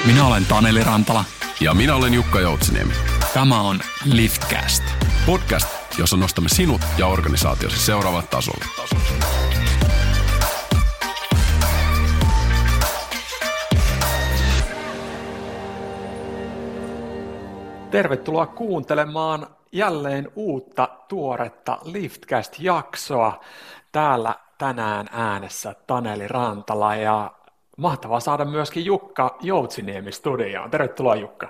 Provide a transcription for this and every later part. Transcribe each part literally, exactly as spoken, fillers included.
Minä olen Taneli Rantala. Ja minä olen Jukka Joutsiniemi. Tämä on Liftcast. Podcast, jossa nostamme sinut ja organisaatiosi seuraavalle tasolle. Tervetuloa kuuntelemaan jälleen uutta tuoretta Liftcast-jaksoa. Täällä tänään äänessä Taneli Rantala ja mahtavaa saada myöskin Jukka Joutsiniemi studioon. Tervetuloa Jukka.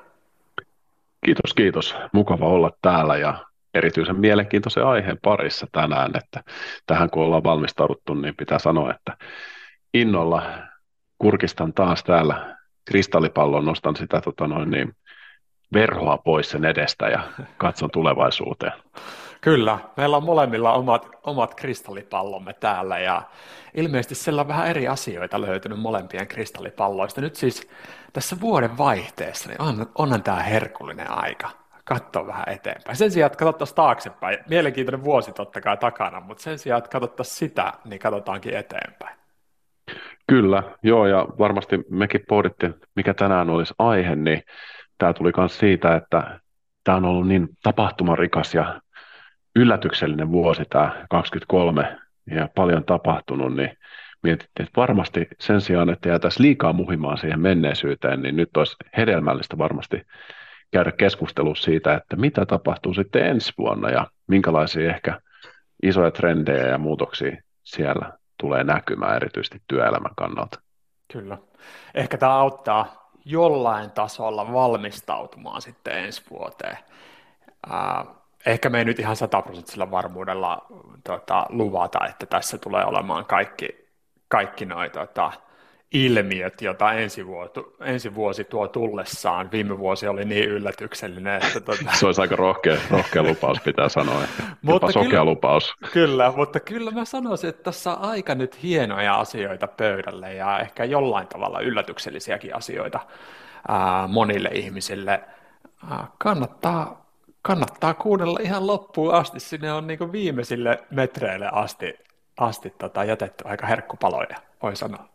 Kiitos, kiitos. Mukava olla täällä ja erityisen mielenkiintoisen aiheen parissa tänään, että tähän kun ollaan valmistauduttu, niin pitää sanoa, että innolla kurkistan taas täällä kristallipallon, nostan sitä tota noin, niin, verhoa pois sen edestä ja katson tulevaisuuteen. Kyllä, meillä on molemmilla omat, omat kristallipallomme täällä ja ilmeisesti siellä on vähän eri asioita löytynyt molempien kristallipalloista. Nyt siis tässä vuoden vaihteessa niin on, onhan tämä herkullinen aika katsoa vähän eteenpäin. Sen sijaan, että katsottaisiin taaksepäin, mielenkiintoinen vuosi totta kai takana, mutta sen sijaan, että katsottaisiin sitä, niin katsotaankin eteenpäin. Kyllä, joo, ja varmasti mekin pohdittiin, mikä tänään olisi aihe, niin tämä tuli myös siitä, että tämä on ollut niin tapahtumarikas ja yllätyksellinen vuosi tämä kaksikymmentäkolme ja paljon tapahtunut, niin mietittiin, että varmasti sen sijaan, että jäätäisiin liikaa muhimaan siihen menneisyyteen, niin nyt olisi hedelmällistä varmasti käydä keskustelua siitä, että mitä tapahtuu sitten ensi vuonna ja minkälaisia ehkä isoja trendejä ja muutoksia siellä tulee näkymään erityisesti työelämän kannalta. Kyllä. Ehkä tämä auttaa jollain tasolla valmistautumaan sitten ensi vuoteen. Ää, ehkä me ei nyt ihan sataprosenttisella varmuudella tota, luvata, että tässä tulee olemaan kaikki, kaikki nuo tota, ilmiöt, joita ensi vuosi, ensi vuosi tuo tullessaan. Viime vuosi oli niin yllätyksellinen, että... Tota... Se olisi aika rohkea, rohkea lupaus, pitää sanoa. Jopa sokea kyllä, lupaus. Kyllä, mutta kyllä mä sanoisin, että tässä on aika nyt hienoja asioita pöydälle ja ehkä jollain tavalla yllätyksellisiäkin asioita ää, monille ihmisille. Ää, kannattaa, kannattaa kuunnella ihan loppuun asti. Sinne on niin kuin viimeisille metreille asti, asti tota, jätetty aika herkkupaloja, voi sanoa.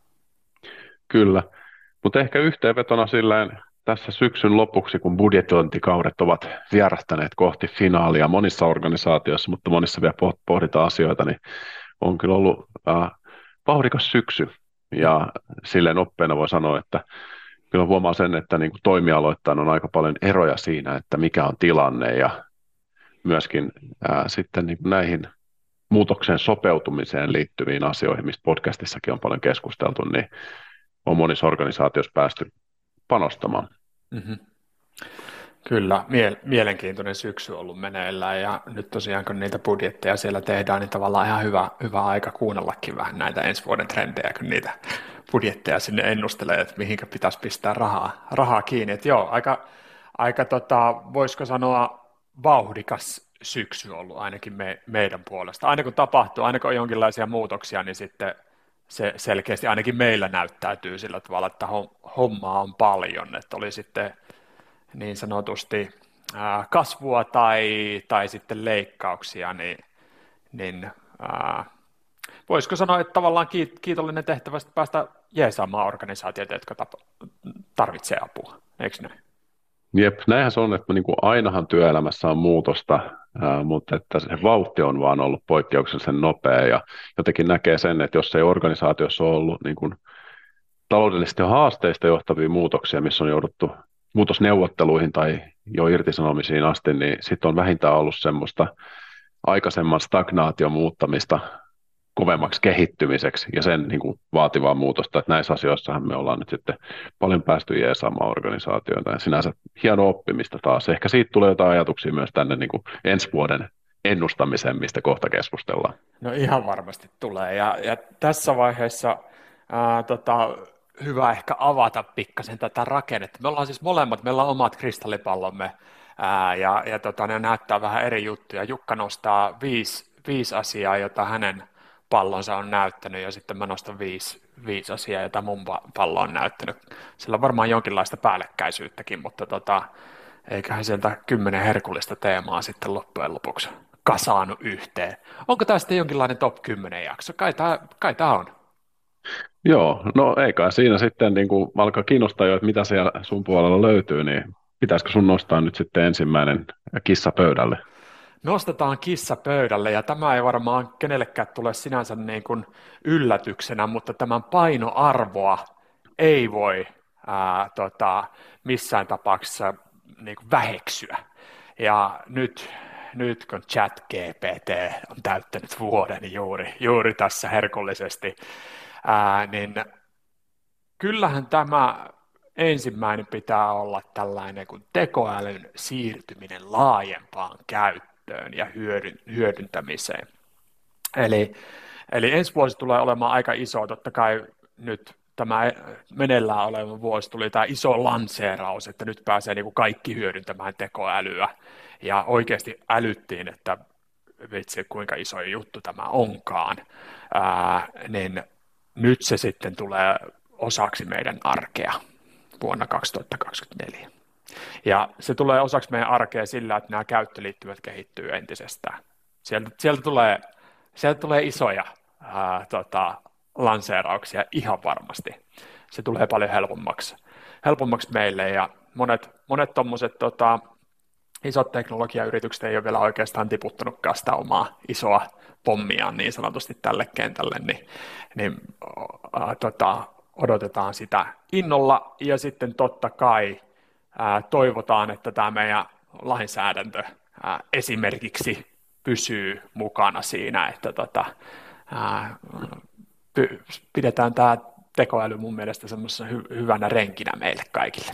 Kyllä, mutta ehkä yhteenvetona silleen tässä syksyn lopuksi, kun budjetointikaudet ovat vierähtäneet kohti finaalia monissa organisaatioissa, mutta monissa vielä pohditaan asioita, niin on kyllä ollut äh, vauhdikas syksy. Ja silleen oppeena voi sanoa, että kyllä huomaa sen, että niin kuin toimialoittain on aika paljon eroja siinä, että mikä on tilanne ja myöskin äh, sitten niin kuin näihin muutoksen sopeutumiseen liittyviin asioihin, mistä podcastissakin on paljon keskusteltu, niin on monissa organisaatioissa päästy panostamaan. Mm-hmm. Kyllä, mie- mielenkiintoinen syksy on ollut meneillään ja nyt tosiaan kun niitä budjetteja siellä tehdään, niin tavallaan ihan hyvä, hyvä aika kuunnellakin vähän näitä ensi vuoden trendejä, kun niitä budjetteja sinne ennustelee, että mihinkä pitäisi pistää rahaa, rahaa kiinni. Että joo, aika, aika tota, voisiko sanoa vauhdikas syksy ollut ainakin me, meidän puolesta. Aina kun tapahtuu, aina kun on jonkinlaisia muutoksia, niin sitten se selkeästi ainakin meillä näyttäytyy sillä tavalla, että hommaa on paljon, että oli sitten niin sanotusti ää, kasvua tai, tai sitten leikkauksia, niin, niin ää, voisiko sanoa, että tavallaan kiitollinen tehtävä päästä jeesaamaan organisaatioita, jotka tarvitsee apua, eikö näin? Jep, näinhän se on, että niin kuin ainahan työelämässä on muutosta, ää, mutta että se vauhti on vaan ollut poikkeuksellisen nopea ja jotenkin näkee sen, että jos ei organisaatiossa ole ollut niin kuin taloudellisesti haasteista johtavia muutoksia, missä on jouduttu muutosneuvotteluihin tai jo irtisanomisiin asti, niin sitten on vähintään ollut semmoista aikaisemman stagnaation muuttamista kovemmaksi kehittymiseksi ja sen niin kuin vaativaa muutosta, että näissä asioissahan me ollaan nyt sitten paljon päästy jeesaamaan organisaatioita ja sinänsä hieno oppimista taas. Ehkä siitä tulee jotain ajatuksia myös tänne niin kuin ensi vuoden ennustamiseen, mistä kohta keskustellaan. No ihan varmasti tulee ja, ja tässä vaiheessa ää, tota, hyvä ehkä avata pikkasen tätä rakennetta. Me ollaan siis molemmat, meillä on omat kristallipallomme ää, ja, ja tota, ne näyttää vähän eri juttuja. Jukka nostaa viisi, viisi asiaa, jota hänen pallonsa on näyttänyt ja sitten mä nostan viisi, viisi asiaa, jota mun pallo on näyttänyt. Sillä on varmaan jonkinlaista päällekkäisyyttäkin, mutta tota, eiköhän sieltä kymmenen herkullista teemaa sitten loppujen lopuksi kasaanut yhteen. Onko tämä sitten jonkinlainen top kymmenen jakso? Kai tämä, kai tämä on. Joo, no eikä siinä sitten niin kuin alkaa kiinnostaa jo, että mitä siellä sun puolella löytyy, niin pitäisikö sun nostaa nyt sitten ensimmäinen kissa pöydälle? Nostetaan kissa pöydälle, ja tämä ei varmaan kenellekään tule sinänsä niin kuin yllätyksenä, mutta tämän painoarvoa ei voi ää, tota, missään tapauksessa niin kuin väheksyä. Ja nyt, nyt kun ChatGPT on täyttänyt vuoden juuri, juuri tässä herkullisesti, ää, niin kyllähän tämä ensimmäinen pitää olla tällainen kuin tekoälyn siirtyminen laajempaan käyttöön ja hyödyn, hyödyntämiseen. Eli, eli ensi vuosi tulee olemaan aika iso, totta kai nyt tämä meneillään oleva vuosi tuli tämä iso lanseeraus, että nyt pääsee niin kuin kaikki hyödyntämään tekoälyä, ja oikeasti älyttiin, että vitsi, kuinka iso juttu tämä onkaan, ää, niin nyt se sitten tulee osaksi meidän arkea vuonna kaksituhattakaksikymmentäneljä. Ja se tulee osaksi meidän arkea sillä, että nämä käyttöliittymät kehittyy entisestään. Sieltä, sieltä, tulee, sieltä tulee isoja ää, tota, lanseerauksia ihan varmasti. Se tulee paljon helpommaksi, helpommaksi meille, ja monet, monet tommoset, tota, isot teknologiayritykset ei ole vielä oikeastaan tiputtanutkaan sitä omaa isoa pommiaan niin sanotusti tälle kentälle, niin, niin ää, tota, odotetaan sitä innolla, ja sitten totta kai ää, toivotaan, että tämä meidän lainsäädäntö ää, esimerkiksi pysyy mukana siinä, että tota, ää, py, pidetään tämä tekoäly mun mielestä semmoisena hy, hyvänä renkinä meille kaikille.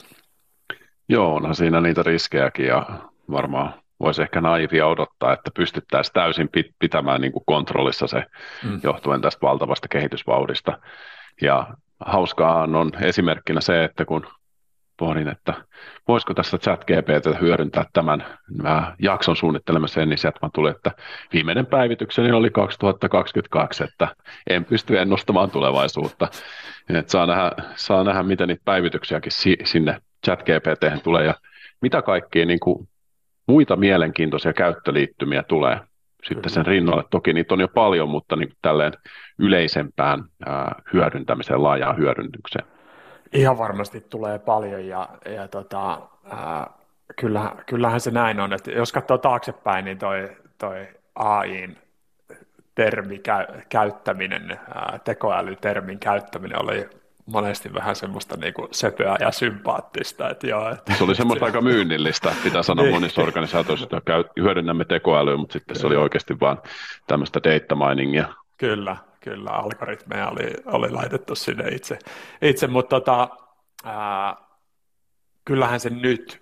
Joo, onhan siinä niitä riskejäkin ja varmaan voisi ehkä naivia odottaa, että pystyttäisiin täysin pit- pitämään niin kuin kontrollissa se Mm. johtuen tästä valtavasta kehitysvauhdista. Ja hauskaahan on esimerkkinä se, että kun pohdin, että voisiko tässä ChatGPT hyödyntää tämän mä jakson suunnittelemiseen, niin sieltä vaan tuli, että viimeinen päivitykseni oli kaksituhattakaksikymmentäkaksi, että en pysty ennustamaan tulevaisuutta. Että saa nähdä, saa nähdä, miten niitä päivityksiäkin si- sinne ChatGPT:hen tulee ja mitä kaikkia niin kuin muita mielenkiintoisia käyttöliittymiä tulee sitten sen rinnalle. Toki niitä on jo paljon, mutta niin kuin tälleen yleisempään ää, hyödyntämiseen, laajaan hyödyntykseen. Ihan varmasti tulee paljon, ja, ja tota, ää, kyllähän, kyllähän se näin on, että jos katsoo taaksepäin, niin toi, toi A I:n termi käy, käyttäminen, ää, tekoälytermin käyttäminen oli monesti vähän semmoista niinku söpöä ja sympaattista. Että joo, että, Se oli semmoista aika myynnillistä, pitää sanoa monissa organisaatioissa, että käy, hyödynnämme tekoälyä, mutta sitten se oli oikeasti vaan tämmöistä data miningia. Kyllä, kyllä, algoritmeja oli, oli laitettu sinne itse, itse mutta tota, ää, kyllähän se nyt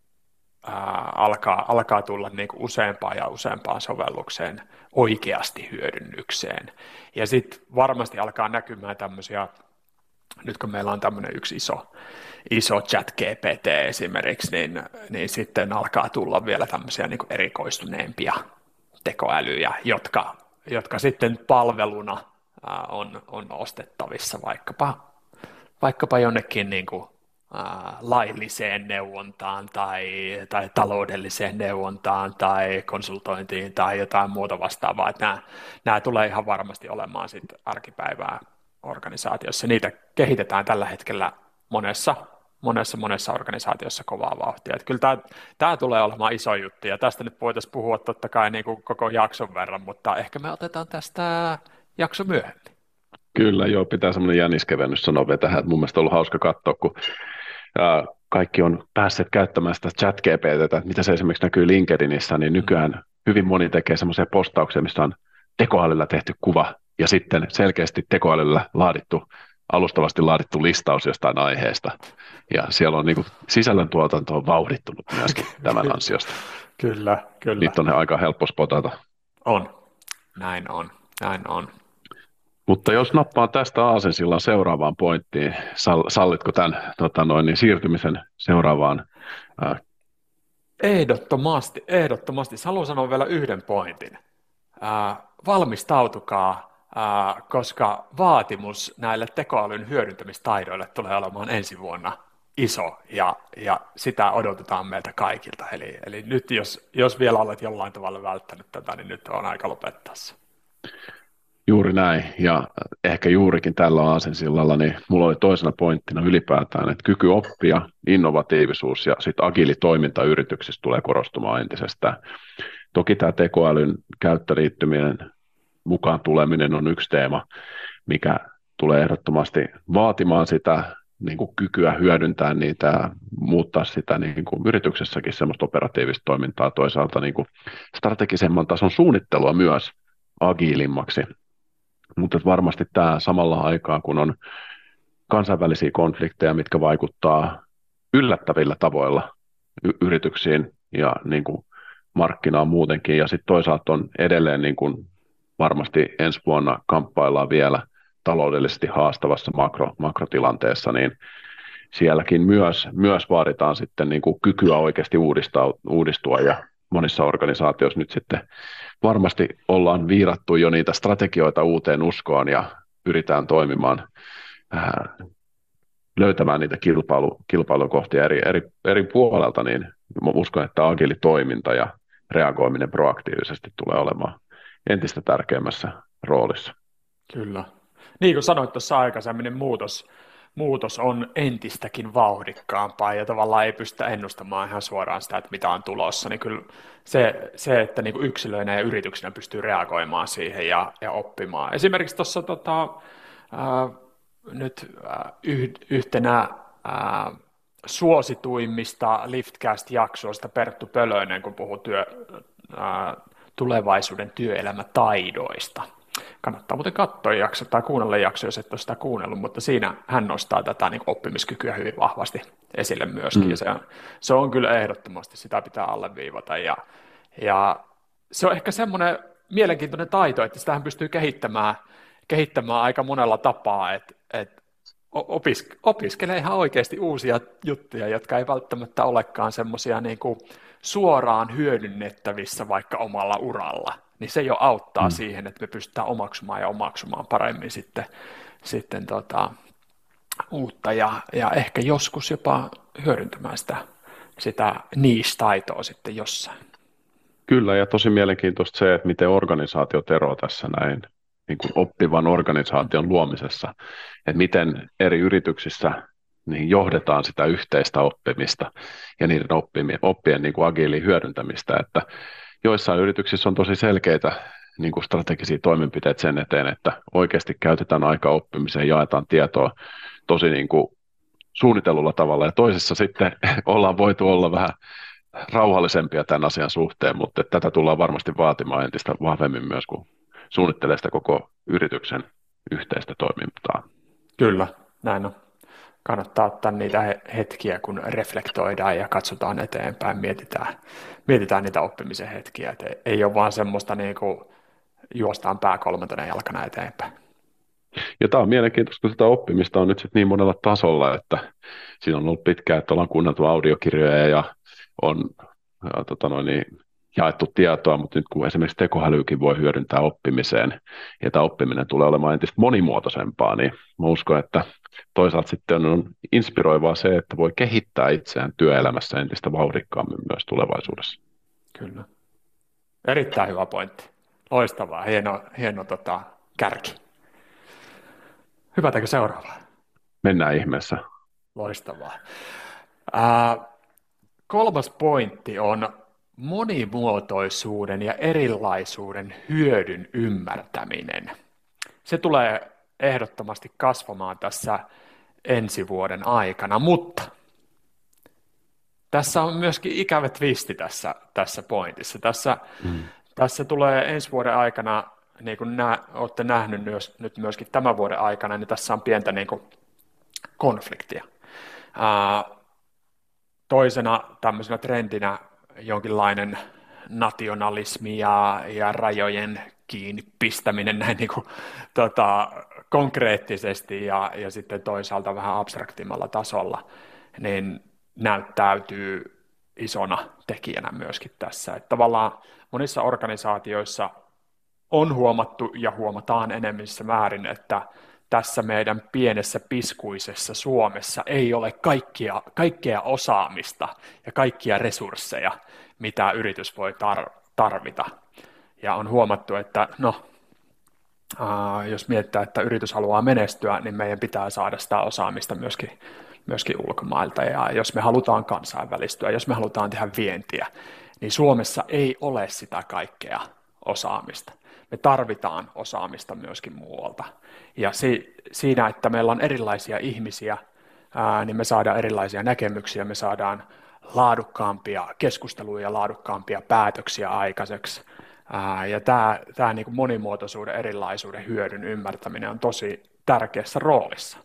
ää, alkaa, alkaa tulla niinku useampaan ja useampaan sovellukseen oikeasti hyödynnykseen. Ja sitten varmasti alkaa näkymään tämmöisiä, nyt kun meillä on tämmöinen yksi iso, iso chat G P T esimerkiksi, niin, niin sitten alkaa tulla vielä tämmöisiä niinku erikoistuneempia tekoälyjä, jotka, jotka sitten palveluna ää, on, on ostettavissa vaikkapa, vaikkapa jonnekin niin kuin, ää, lailliseen neuvontaan tai, tai taloudelliseen neuvontaan tai konsultointiin tai jotain muuta vastaavaa. Että nämä, nämä tulee ihan varmasti olemaan sitten arkipäivää organisaatiossa. Niitä kehitetään tällä hetkellä monessa monessa monessa organisaatiossa kovaa vauhtia. Että kyllä tämä, tämä tulee olemaan iso juttu, ja tästä nyt voitaisiin puhua totta kai niin kuin koko jakson verran, mutta ehkä me otetaan tästä jakso myöhemmin. Kyllä, joo, pitää semmoinen jänniskevennys sanoa vielä tähän, että mun mielestä on ollut hauska katsoa, kun ää, kaikki on päässeet käyttämään sitä chat-GPTtä, että mitä se esimerkiksi näkyy LinkedInissä, niin nykyään hyvin moni tekee semmoisia postauksia, missä on tekoälyllä tehty kuva, ja sitten selkeästi tekoälyllä laadittu, alustavasti laadittu listaus jostain aiheesta, ja siellä on niin kuin, sisällöntuotanto on vauhdittunut myöskin tämän ansiosta. Kyllä, kyllä. Niitä on aika helppo spotata. On, näin on, näin on. Mutta jos nappaan tästä aasinsillan seuraavaan pointtiin, sallitko tämän tota noin, niin siirtymisen seuraavaan? Ää... Ehdottomasti, ehdottomasti. Haluan sanoa vielä yhden pointin. Ää, valmistautukaa, ää, koska vaatimus näille tekoälyn hyödyntämistaidoille tulee olemaan ensi vuonna iso, ja, ja sitä odotetaan meiltä kaikilta. Eli, eli nyt jos, jos vielä olet jollain tavalla välttänyt tätä, niin nyt on aika lopettaa se. Juuri näin, ja ehkä juurikin tällä aasinsillalla, niin mulla oli toisena pointtina ylipäätään, että kyky oppia, innovatiivisuus ja sitten agiili toiminta yrityksissä tulee korostumaan entisestään. Toki tämä tekoälyn käyttöliittyminen, mukaan tuleminen on yksi teema, mikä tulee ehdottomasti vaatimaan sitä niin kuin kykyä hyödyntää niitä ja muuttaa sitä niin kuin yrityksessäkin semmoista operatiivista toimintaa, toisaalta niin kuin strategisemman tason suunnittelua myös agiilimmaksi. Mutta varmasti tämä samalla aikaa, kun on kansainvälisiä konflikteja, mitkä vaikuttaa yllättävillä tavoilla y- yrityksiin ja niin kuin markkinaan muutenkin, ja sitten toisaalta on edelleen niin kuin varmasti ensi vuonna kamppaillaan vielä taloudellisesti haastavassa makro, makrotilanteessa, niin sielläkin myös, myös vaaditaan sitten niin kuin kykyä oikeasti uudistaa, uudistua, ja monissa organisaatioissa nyt sitten varmasti ollaan viirattu jo niitä strategioita uuteen uskoon ja pyritään toimimaan, äh, löytämään niitä kilpailu, kilpailukohtia eri, eri, eri puolelta, niin mä uskon, että agiili toiminta ja reagoiminen proaktiivisesti tulee olemaan entistä tärkeämmässä roolissa. Kyllä. Niin kuin sanoit tuossa aikaisemmin, niin muutos, muutos on entistäkin vauhdikkaampaa ja tavallaan ei pystytä ennustamaan ihan suoraan sitä, että mitä on tulossa. Niin kyllä se, se että niin kuin yksilöinä ja yrityksinä pystyy reagoimaan siihen ja, ja oppimaan. Esimerkiksi tuossa tota, äh, nyt äh, yh, yhtenä äh, suosituimmista Liftcast-jaksoista Perttu Pölönen, kun puhuu työ, äh, tulevaisuuden työelämätaidoista. Kannattaa muuten katsoa jakso tai kuunnella jakso, jos et ole sitä kuunnellut, mutta siinä hän nostaa tätä niin oppimiskykyä hyvin vahvasti esille myöskin, mm. ja se on, se on kyllä ehdottomasti, sitä pitää alleviivata, ja, ja se on ehkä semmoinen mielenkiintoinen taito, että sitähän pystyy kehittämään, kehittämään aika monella tapaa, että, että opis, opiskelee ihan oikeasti uusia juttuja, jotka ei välttämättä olekaan semmoisia niin kuin suoraan hyödynnettävissä vaikka omalla uralla, niin se jo auttaa mm. siihen, että me pystytään omaksumaan ja omaksumaan paremmin sitten, sitten tota, uutta ja, ja ehkä joskus jopa hyödyntämään sitä, sitä niche-taitoa sitten jossain. Kyllä, ja tosi mielenkiintoista se, että miten organisaatiot eroavat tässä näin niin kuin oppivan organisaation luomisessa, että miten eri yrityksissä niin johdetaan sitä yhteistä oppimista ja niiden oppimien, oppien niin kuin agiiliin hyödyntämistä, että joissain yrityksissä on tosi selkeitä niin kuin strategisia toimenpiteitä sen eteen, että oikeasti käytetään aikaa oppimiseen, jaetaan tietoa tosi niin kuin suunnitellulla tavalla, ja toisessa sitten ollaan voitu olla vähän rauhallisempia tämän asian suhteen, mutta tätä tullaan varmasti vaatimaan entistä vahvemmin myös, kun suunnittelee sitä koko yrityksen yhteistä toimintaa. Kyllä, näin on. Kannattaa ottaa niitä hetkiä, kun reflektoidaan ja katsotaan eteenpäin, mietitään, mietitään niitä oppimisen hetkiä. Et ei ole vaan semmoista niin kuin juostaan pää kolmantena jalkana eteenpäin. Ja tämä on mielenkiintoista, kun sitä oppimista on nyt sit niin monella tasolla, että siinä on ollut pitkään, että ollaan kuunneltu audiokirjoja ja on ja, tota noin, niin, jaettu tietoa, mutta nyt kun esimerkiksi tekoälykin voi hyödyntää oppimiseen ja tämä oppiminen tulee olemaan entistä monimuotoisempaa, niin mä uskon, että toisaalta sitten on inspiroivaa se, että voi kehittää itseään työelämässä entistä vauhdikkaammin myös tulevaisuudessa. Kyllä. Erittäin hyvä pointti. Loistavaa. Hieno, hieno tota, kärki. Hypätäänkö seuraavaan? Mennään ihmeessä. Loistavaa. Ää, kolmas pointti on monimuotoisuuden ja erilaisuuden hyödyn ymmärtäminen. Se tulee ehdottomasti kasvamaan tässä ensi vuoden aikana, mutta tässä on myöskin ikävä twisti tässä, tässä pointissa. Tässä, mm. tässä tulee ensi vuoden aikana, niin kuin nä, olette nähneet myös, nyt myöskin tämän vuoden aikana, niin tässä on pientä niin kuin konfliktia. Ää, toisena tämmöisenä trendinä jonkinlainen nationalismi ja, ja rajojen kiinni pistäminen näin niin kuin, tota, konkreettisesti ja, ja sitten toisaalta vähän abstraktimmalla tasolla, niin näyttäytyy isona tekijänä myöskin tässä. Että tavallaan monissa organisaatioissa on huomattu ja huomataan enemmissä määrin, että tässä meidän pienessä piskuisessa Suomessa ei ole kaikkia, kaikkea osaamista ja kaikkia resursseja, mitä yritys voi tar- tarvita. Ja on huomattu, että no, Äh, jos mietitään, että yritys haluaa menestyä, niin meidän pitää saada sitä osaamista myöskin, myöskin ulkomailta. Ja jos me halutaan kansainvälistyä, jos me halutaan tehdä vientiä, niin Suomessa ei ole sitä kaikkea osaamista. Me tarvitaan osaamista myöskin muualta. Ja si- siinä, että meillä on erilaisia ihmisiä, ää, niin me saadaan erilaisia näkemyksiä, me saadaan laadukkaampia keskusteluja ja laadukkaampia päätöksiä aikaiseksi. Ää, ja tämä, tämä niin kuin monimuotoisuuden, erilaisuuden hyödyn ymmärtäminen on tosi tärkeässä roolissa.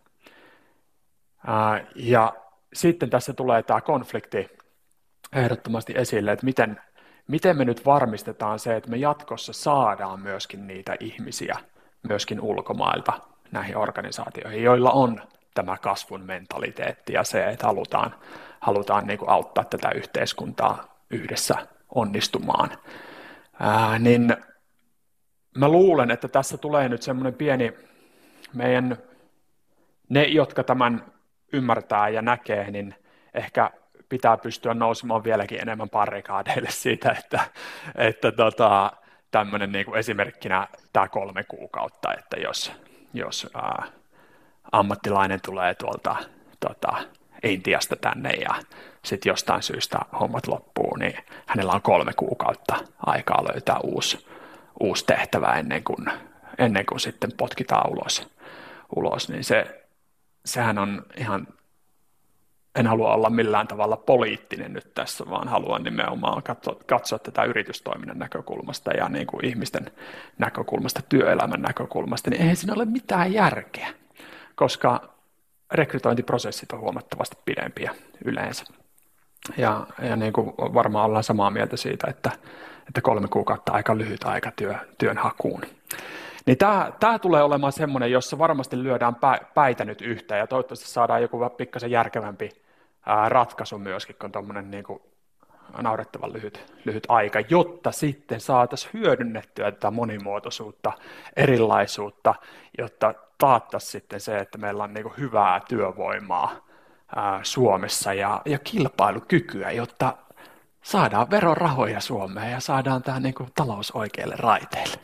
Ää, ja sitten tässä tulee tämä konflikti ehdottomasti esille, että miten, miten me nyt varmistetaan se, että me jatkossa saadaan myöskin niitä ihmisiä myöskin ulkomailta näihin organisaatioihin, joilla on tämä kasvun mentaliteetti ja se, että halutaan, halutaan niin kuin auttaa tätä yhteiskuntaa yhdessä onnistumaan. Ää, niin mä luulen, että tässä tulee nyt semmoinen pieni meidän, ne jotka tämän ymmärtää ja näkee, niin ehkä pitää pystyä nousemaan vieläkin enemmän barrikaadeille siitä, että, että tota, tämmöinen niin kuin esimerkkinä tämä kolme kuukautta, että jos, jos ää, ammattilainen tulee tuolta tota, Intiasta tänne ja sitten jostain syystä hommat loppuu, niin hänellä on kolme kuukautta aikaa löytää uusi, uusi tehtävä ennen kuin, ennen kuin sitten potkitaan ulos, ulos niin se, sehän on ihan, en halua olla millään tavalla poliittinen nyt tässä, vaan haluan nimenomaan katsoa, katsoa tätä yritystoiminnan näkökulmasta ja niin kuin ihmisten näkökulmasta, työelämän näkökulmasta, niin eihän siinä ole mitään järkeä, koska rekrytointiprosessit on huomattavasti pidempiä yleensä. Ja, ja niin kuin varmaan ollaan samaa mieltä siitä, että, että kolme kuukautta aika lyhyt aika työ, työn hakuun. Niin tämä, tämä tulee olemaan semmoinen, jossa varmasti lyödään päitä nyt yhteen ja toivottavasti saadaan joku pikkasen järkevämpi ää, ratkaisu myöskin, kun tuommoinen niin kuin naurettavan lyhyt, lyhyt aika, jotta sitten saataisiin hyödynnettyä tätä monimuotoisuutta, erilaisuutta, jotta taattaisiin sitten se, että meillä on niin kuin hyvää työvoimaa ää, Suomessa ja, ja kilpailukykyä, jotta saadaan verorahoja Suomeen ja saadaan tämä niin kuin talous oikeille raiteille.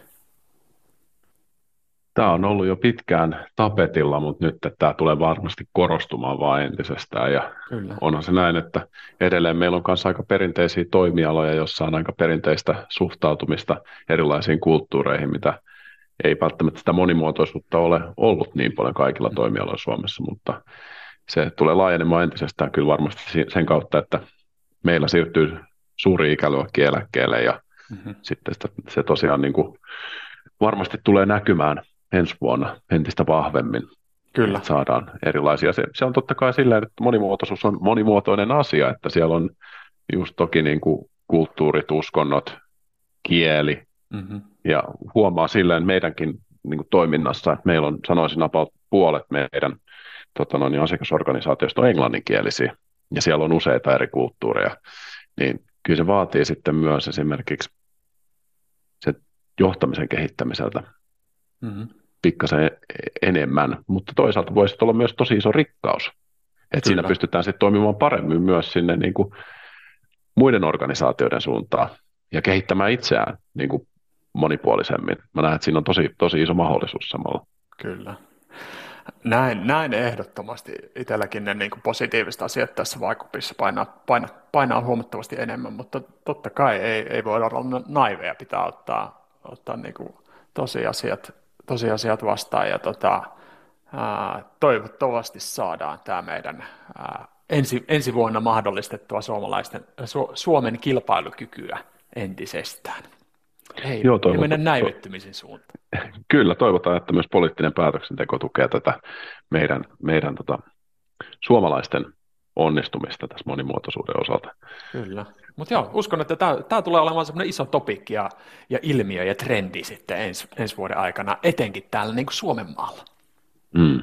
Tämä on ollut jo pitkään tapetilla, mutta nyt tämä tulee varmasti korostumaan vaan entisestään. Ja Kyllä. onhan se näin, että edelleen meillä on myös aika perinteisiä toimialoja, joissa on aika perinteistä suhtautumista erilaisiin kulttuureihin, mitä ei välttämättä sitä monimuotoisuutta ole ollut niin paljon kaikilla toimialoilla Suomessa, mutta se tulee laajenemaan entisestään kyllä varmasti sen kautta, että meillä siirtyy suuri ikäluokki eläkkeelle ja mm-hmm. sitten sitä, se tosiaan niin kuin varmasti tulee näkymään ensi vuonna entistä vahvemmin. Kyllä. Saadaan erilaisia. Se, se on totta kai silleen, että monimuotoisuus on monimuotoinen asia, että siellä on just toki niin kuin kulttuurit, uskonnot, kieli, mm-hmm. ja huomaa silleen meidänkin niin kuin toiminnassa, että meillä on, sanoisin, about puolet meidän tota noin, asiakasorganisaatiosta on englanninkielisiä, ja siellä on useita eri kulttuureja, niin kyllä se vaatii sitten myös esimerkiksi se johtamisen kehittämiseltä mm-hmm. pikkasen enemmän, mutta toisaalta voisi olla myös tosi iso rikkaus, että siinä pystytään sitten toimimaan paremmin myös sinne niin kuin muiden organisaatioiden suuntaan ja kehittämään itseään niin kuin monipuolisemmin. Mä näen, että siinä on tosi, tosi iso mahdollisuus samalla. Kyllä. Näin, näin ehdottomasti itselläkin ne niin kuin positiiviset asiat tässä vaikupissa painaa, painaa, painaa huomattavasti enemmän, mutta totta kai ei, ei voi olla naiveja, pitää ottaa, ottaa niin kuin tosiasiat, tosiasiat vastaan ja tota, ää, toivottavasti saadaan tämä meidän ää, ensi, ensi vuonna mahdollistettua suomalaisten, Su, Suomen kilpailukykyä entisestään. Ei, Joo, ei mennä näivettymisen suuntaan. Kyllä, toivotaan, että myös poliittinen päätöksenteko tukee tätä meidän, meidän tota, suomalaisten onnistumista tässä monimuotoisuuden osalta. Kyllä, mutta joo, uskon, että tämä tulee olemaan semmoinen iso topikki ja, ja ilmiö ja trendi sitten ens, ensi vuoden aikana, etenkin täällä niin kuin Suomen maalla. Mm.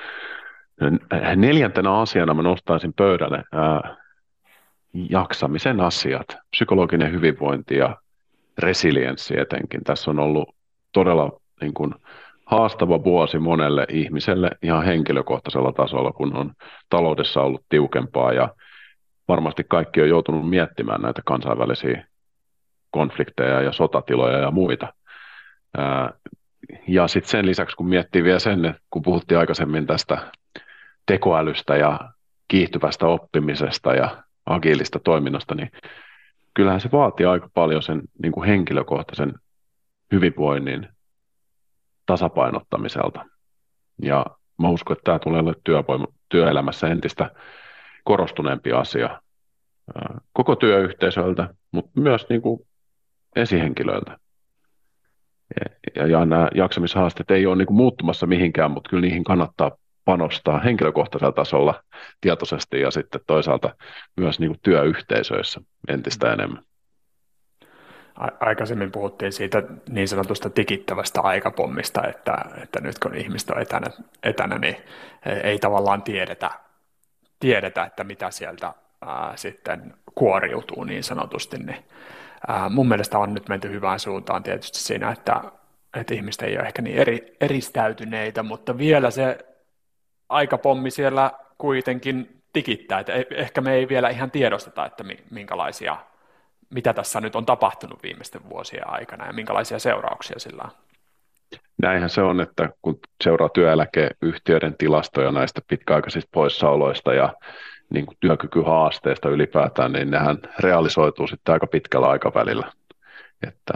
Neljäntenä asiana mä nostaisin pöydälle ää, jaksamisen asiat, psykologinen hyvinvointi ja resilienssi etenkin. Tässä on ollut todella niin kuin, haastava vuosi monelle ihmiselle ihan henkilökohtaisella tasolla, kun on taloudessa ollut tiukempaa ja varmasti kaikki on joutunut miettimään näitä kansainvälisiä konflikteja ja sotatiloja ja muita. Ää, ja sitten sen lisäksi, kun miettii vielä sen, että kun puhuttiin aikaisemmin tästä tekoälystä ja kiihtyvästä oppimisesta ja agiilista toiminnasta, niin kyllähän se vaatii aika paljon sen niin kuin henkilökohtaisen hyvinvoinnin tasapainottamiselta. Ja mä uskon, että tämä tulee olemaan työvoima, työelämässä entistä korostuneempi asia ää, koko työyhteisöltä, mutta myös niin kuin esihenkilöiltä. Ja, ja nämä jaksamishaasteet ei ole niin kuin muuttumassa mihinkään, mutta kyllä niihin kannattaa panostaa henkilökohtaisella tasolla tietoisesti ja sitten toisaalta myös niin kuin työyhteisöissä entistä enemmän. Aikaisemmin puhuttiin siitä niin sanotusta tikittävästä aikapommista, että, että nyt kun ihmiset on etänä, etänä niin ei tavallaan tiedetä, tiedetä että mitä sieltä ää, sitten kuoriutuu niin sanotusti. Niin, ää, mun mielestä on nyt menty hyvään suuntaan tietysti siinä, että, että ihmiset ei ole ehkä niin eri, eristäytyneitä, mutta vielä se aikapommi siellä kuitenkin tikittää, että ehkä me ei vielä ihan tiedosteta, että minkälaisia mitä tässä nyt on tapahtunut viimeisten vuosien aikana ja minkälaisia seurauksia sillä on. Näinhän se on, että kun seuraa työeläkeyhtiöiden tilastoja näistä pitkäaikaisista poissaoloista ja niin kuin työkykyhaasteista ylipäätään, niin nehän realisoituu sitten aika pitkällä aikavälillä. Että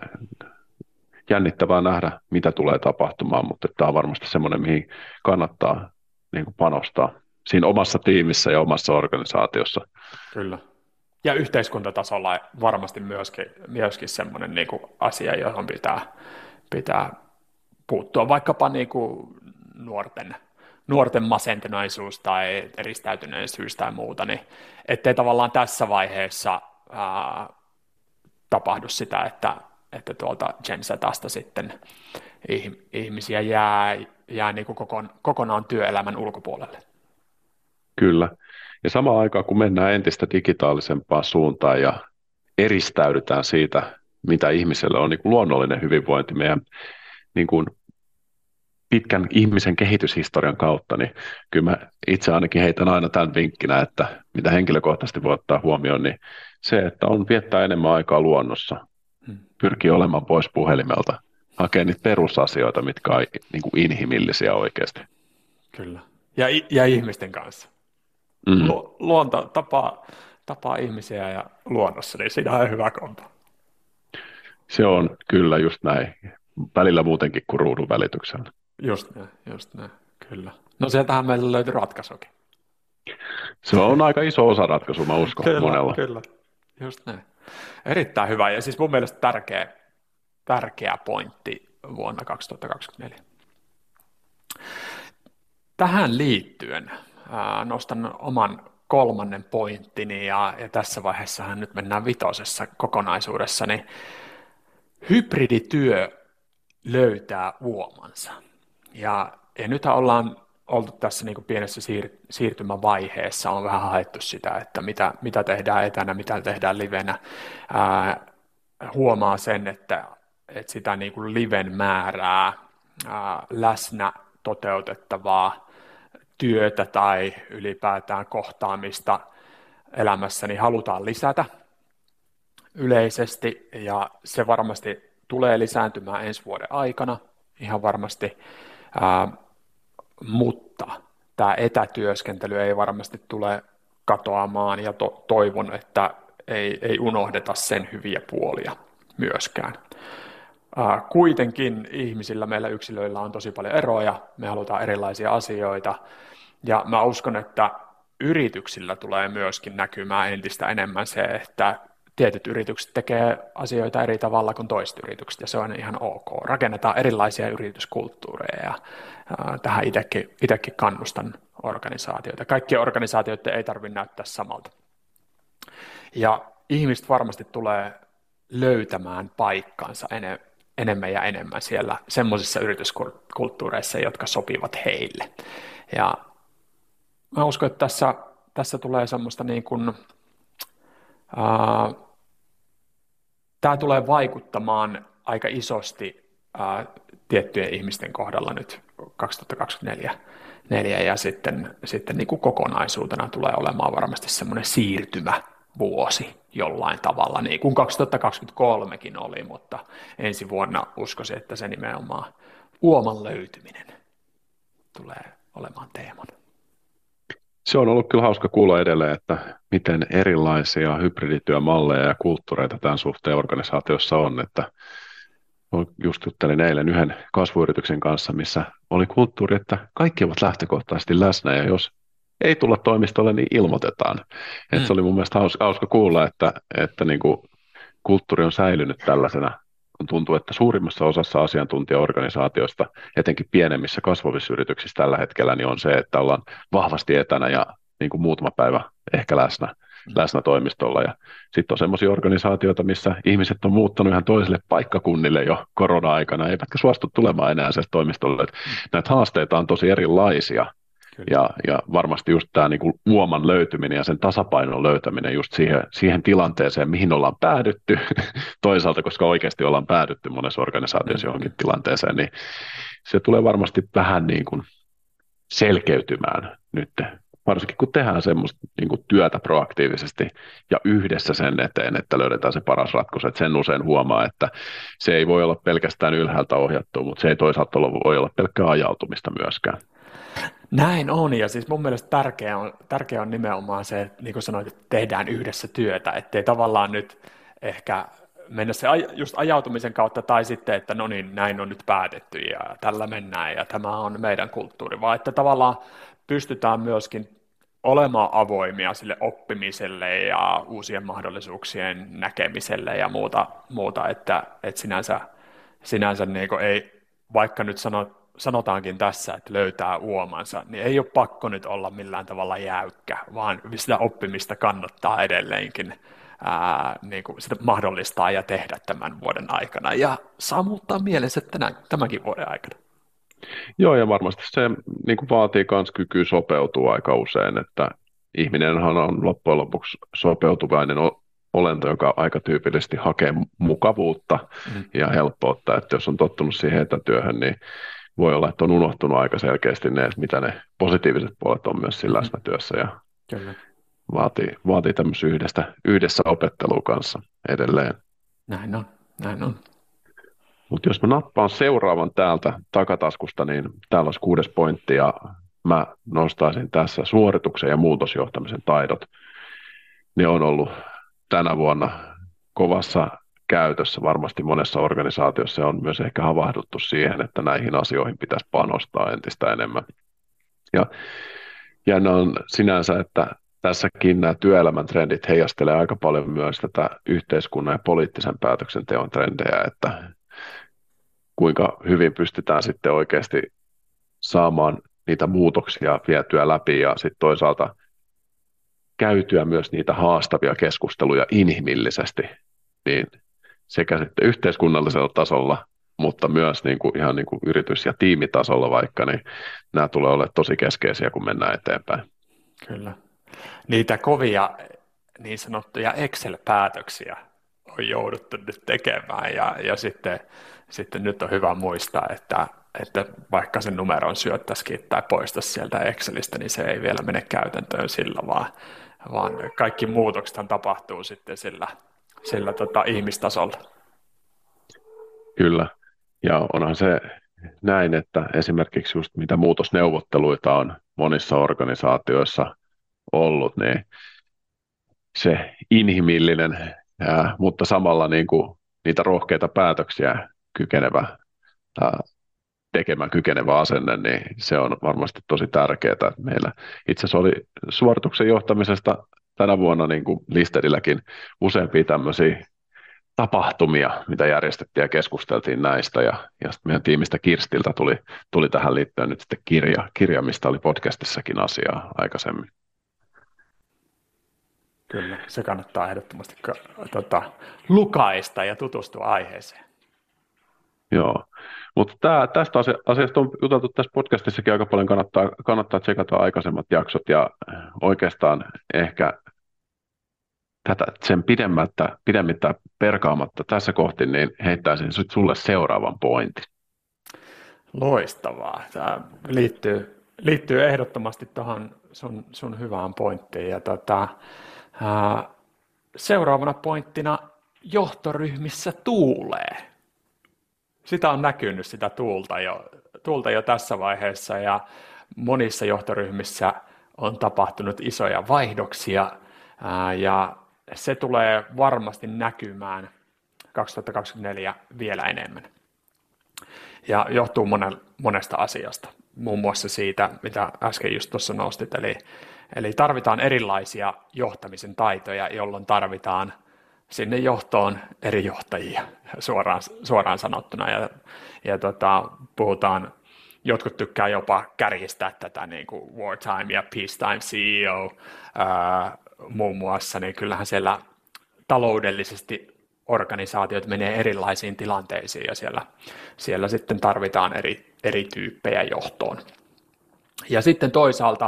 jännittävää nähdä, mitä tulee tapahtumaan, mutta tämä on varmasti semmoinen, mihin kannattaa niin kuin panostaa siinä omassa tiimissä ja omassa organisaatiossa. Kyllä. Ja yhteiskuntatasolla varmasti myöskin, myöskin semmoinen niin kuin asia, johon pitää, pitää puuttua, vaikkapa niin kuin nuorten, nuorten masentuneisuus tai eristäytyneisyys tai muuta, niin ettei tavallaan tässä vaiheessa ää, tapahdu sitä, että, että tuolta Gen Z:stä sitten ihmisiä jää, jää niin kuin kokonaan työelämän ulkopuolelle. Kyllä. Ja samaan aikaan, kun mennään entistä digitaalisempaan suuntaan ja eristäydytään siitä, mitä ihmiselle on niin kuin luonnollinen hyvinvointi meidän niin kuin pitkän ihmisen kehityshistorian kautta, niin kyllä mä itse ainakin heitän aina tämän vinkkinä, että mitä henkilökohtaisesti voi ottaa huomioon, niin se, että on viettää enemmän aikaa luonnossa, pyrkii olemaan pois puhelimelta, hakee niitä perusasioita, mitkä on niin kuin inhimillisiä oikeasti. Kyllä. Ja, ja ihmisten kanssa. Mm-hmm. Lu, luonto tapaa, tapaa ihmisiä ja luonnossa, niin siinä on hyvä kompo. Se on kyllä just näin. Välillä muutenkin kuin ruudun välityksellä. Just näin, just näin, kyllä. No sieltähän meillä löytyi ratkaisukin. Se on aika iso osa ratkaisu, mä uskon kyllä, monella. Kyllä, just näin. Erittäin hyvä ja siis mun mielestä tärkeä, tärkeä pointti vuonna kaksituhattakaksikymmentäneljä. Tähän liittyen ää, nostan oman kolmannen pointtini ja, ja tässä vaiheessahan nyt mennään vitosessa kokonaisuudessa, niin hybridityö löytää uomansa. Ja, ja nythän ollaan oltu tässä niin kuin pienessä siir- siirtymävaiheessa, on vähän haettu sitä, että mitä, mitä tehdään etänä, mitä tehdään livenä. Ää, huomaa sen, että, että sitä niin kuin liven määrää, ää, läsnä toteutettavaa työtä tai ylipäätään kohtaamista elämässä, niin halutaan lisätä yleisesti, ja se varmasti tulee lisääntymään ensi vuoden aikana, ihan varmasti, ää, mutta tämä etätyöskentely ei varmasti tule katoamaan, ja to- toivon, että ei, ei unohdeta sen hyviä puolia myöskään. Ää, kuitenkin ihmisillä, meillä yksilöillä on tosi paljon eroja, me halutaan erilaisia asioita, ja mä uskon, että yrityksillä tulee myöskin näkymään entistä enemmän se, että tietyt yritykset tekee asioita eri tavalla kuin toiset yritykset, ja se on ihan ok. Rakennetaan erilaisia yrityskulttuureja, ja tähän itsekin, itsekin kannustan organisaatioita. Kaikkien organisaatioiden ei tarvitse näyttää samalta. Ja ihmiset varmasti tulee löytämään paikkansa enem, enemmän ja enemmän siellä semmoisissa yrityskulttuureissa, jotka sopivat heille. Ja mä uskon, että tässä, tässä tulee semmoista niin kuin Uh, tämä tulee vaikuttamaan aika isosti uh, tiettyjen ihmisten kohdalla nyt kaksituhattakaksikymmentäneljä neljä, ja sitten, sitten niin kuin kokonaisuutena tulee olemaan varmasti semmoinen siirtymävuosi jollain tavalla, niin kuin kaksituhattakaksikymmentäkolmekin oli, mutta ensi vuonna uskoisin, että se nimenomaan uoman löytyminen tulee olemaan teemana. Se on ollut kyllä hauska kuulla edelleen, että miten erilaisia hybridityömalleja ja kulttuureita tämän suhteen organisaatiossa on, että just juttelin eilen yhden kasvuyrityksen kanssa, missä oli kulttuuri, että kaikki ovat lähtökohtaisesti läsnä ja jos ei tulla toimistolle, niin ilmoitetaan. Mm. Et se oli mun mielestä hauska, hauska kuulla, että, että niin kuin kulttuuri on säilynyt tällaisena, kun tuntuu, että suurimmassa osassa asiantuntijaorganisaatioista, etenkin pienemmissä kasvavissa yrityksissä tällä hetkellä, niin on se, että ollaan vahvasti etänä ja niin kuin muutama päivä ehkä läsnä, läsnä toimistolla. Ja sitten on sellaisia organisaatioita, missä ihmiset on muuttanut ihan toiselle paikkakunnille jo korona-aikana, eivätkä suostu tulemaan enää sieltä toimistolle. Et näitä haasteita on tosi erilaisia. Ja, ja varmasti just tämä niinku uoman löytyminen ja sen tasapainon löytäminen just siihen, siihen tilanteeseen, mihin ollaan päädytty, toisaalta, koska oikeasti ollaan päädytty monessa organisaatiossa johonkin tilanteeseen, niin se tulee varmasti vähän niin kuin selkeytymään nyt, varsinkin kun tehdään semmoista niin kuin työtä proaktiivisesti ja yhdessä sen eteen, että löydetään se paras ratkaisu, että sen usein huomaa, että se ei voi olla pelkästään ylhäältä ohjattua, mutta se ei toisaalta voi olla pelkkää ajautumista myöskään. Näin on, ja siis mun mielestä tärkeää on, tärkeää on nimenomaan se, että niin kuin sanoit, että tehdään yhdessä työtä, ettei tavallaan nyt ehkä mennä se just ajautumisen kautta, tai sitten, että no niin, näin on nyt päätetty, ja tällä mennään, ja tämä on meidän kulttuuri, vaan että tavallaan pystytään myöskin olemaan avoimia sille oppimiselle ja uusien mahdollisuuksien näkemiselle ja muuta, muuta että, että sinänsä, sinänsä niin kuin ei, vaikka nyt sanot, sanotaankin tässä, että löytää uomansa, niin ei ole pakko nyt olla millään tavalla jäykkä, vaan sitä oppimista kannattaa edelleenkin ää, niin kuin sitä mahdollistaa ja tehdä tämän vuoden aikana ja sammuttaa mielessä tänä, tämänkin vuoden aikana. Joo, ja varmasti se niin kuin vaatii myös kykyä sopeutua aika usein, että ihminenhan on loppujen lopuksi sopeutuvainen olento, joka aika tyypillisesti hakee mukavuutta mm. ja helppoutta, että jos on tottunut siihen etätyöhön, niin voi olla, että on unohtunut aika selkeästi ne, että mitä ne positiiviset puolet on myös siinä läsnätyössä ja Kyllä. vaatii, vaatii tämmöistä yhdessä, yhdessä opettelua kanssa edelleen. Näin on, näin on. Mutta jos mä nappaan seuraavan täältä takataskusta, niin täällä olisi kuudes pointti ja mä nostaisin tässä suorituksen ja muutosjohtamisen taidot. Ne on ollut tänä vuonna kovassa käytössä varmasti monessa organisaatiossa on myös ehkä havahduttu siihen, että näihin asioihin pitäisi panostaa entistä enemmän. Ja jännä on sinänsä, että tässäkin nämä työelämän trendit heijastelee aika paljon myös tätä yhteiskunnan ja poliittisen päätöksenteon trendejä, että kuinka hyvin pystytään sitten oikeasti saamaan niitä muutoksia vietyä läpi ja sitten toisaalta käytyä myös niitä haastavia keskusteluja inhimillisesti, niin sekä sitten yhteiskunnallisella tasolla, mutta myös niin kuin ihan niin kuin yritys- ja tiimitasolla vaikka, niin nämä tulee olemaan tosi keskeisiä, kun mennään eteenpäin. Kyllä. Niitä kovia niin sanottuja Excel-päätöksiä on jouduttu nyt tekemään, ja, ja sitten, sitten nyt on hyvä muistaa, että, että vaikka sen numeron syöttäisikin tai poistaisi sieltä Excelistä, niin se ei vielä mene käytäntöön sillä, vaan, vaan kaikki muutokset tapahtuu sitten sillä, sillä tota, ihmistasolla. Kyllä, ja onhan se näin, että esimerkiksi just mitä muutosneuvotteluita on monissa organisaatioissa ollut, niin se inhimillinen, ää, mutta samalla niin kuin niitä rohkeita päätöksiä kykenevä, ää, tekemään kykenevä asenne, niin se on varmasti tosi tärkeää. Meillä itse asiassa oli suorituksen johtamisesta tänä vuonna niin kuin Listerilläkin useampia tämmöisiä tapahtumia, mitä järjestettiin ja keskusteltiin näistä, ja, ja sitten meidän tiimistä Kirstiltä tuli, tuli tähän liittyen nyt sitten kirja, kirja, mistä oli podcastissakin asiaa aikaisemmin. Kyllä, se kannattaa ehdottomasti tota, lukaista ja tutustua aiheeseen. Joo, mutta tää, tästä asiasta on juteltu tässä podcastissakin aika paljon, kannattaa, kannattaa tsekata aikaisemmat jaksot, ja oikeastaan ehkä tätä sen pidemmättä, pidemmittä perkaamatta tässä kohti, niin heittäisin sit sulle seuraavan pointin. Loistavaa. Tämä liittyy, liittyy ehdottomasti tuohon sun, sun hyvään pointtiin. Ja tota, ää, seuraavana pointtina johtoryhmissä tuulee. Sitä on näkynyt sitä tuulta jo, tuulta jo tässä vaiheessa ja monissa johtoryhmissä on tapahtunut isoja vaihdoksia ää, ja se tulee varmasti näkymään kaksituhattakaksikymmentäneljä vielä enemmän. Ja johtuu monen, monesta asiasta, muun muassa siitä, mitä äsken just tuossa nostit, eli, eli tarvitaan erilaisia johtamisen taitoja, jolloin tarvitaan sinne johtoon eri johtajia suoraan, suoraan sanottuna. Ja, ja tota, puhutaan, jotkut tykkää jopa kärjistää tätä niin kuin wartime ja peacetime C E O ää, muun muassa, niin kyllähän siellä taloudellisesti organisaatiot menee erilaisiin tilanteisiin ja siellä, siellä sitten tarvitaan eri, eri tyyppejä johtoon. Ja sitten toisaalta,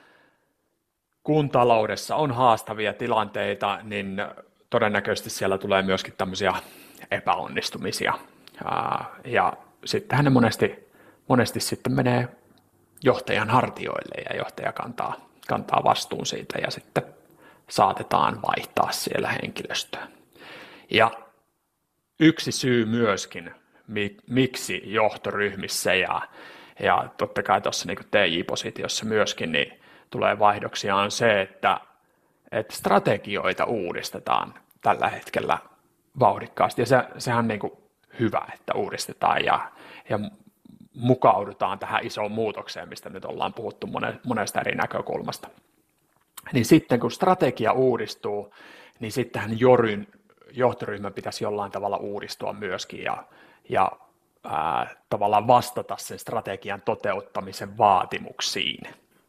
kun taloudessa on haastavia tilanteita, niin todennäköisesti siellä tulee myöskin tämmöisiä epäonnistumisia. Ja sittenhän ne monesti, monesti sitten menee johtajan hartioille ja johtaja kantaa, kantaa vastuun siitä ja sitten saatetaan vaihtaa siellä henkilöstöä. Ja yksi syy myöskin, miksi johtoryhmissä ja, ja totta kai tuossa niin kuin T J-positiossa myöskin niin tulee vaihdoksia, on se, että, että strategioita uudistetaan tällä hetkellä vauhdikkaasti. Ja se, sehän on niin kuin hyvä, että uudistetaan ja, ja mukaudutaan tähän isoon muutokseen, mistä nyt ollaan puhuttu monesta eri näkökulmasta. Niin sitten kun strategia uudistuu, niin sittenhän joryn johtoryhmän pitäisi jollain tavalla uudistua myöskin ja, ja ää, tavallaan vastata sen strategian toteuttamisen vaatimuksiin.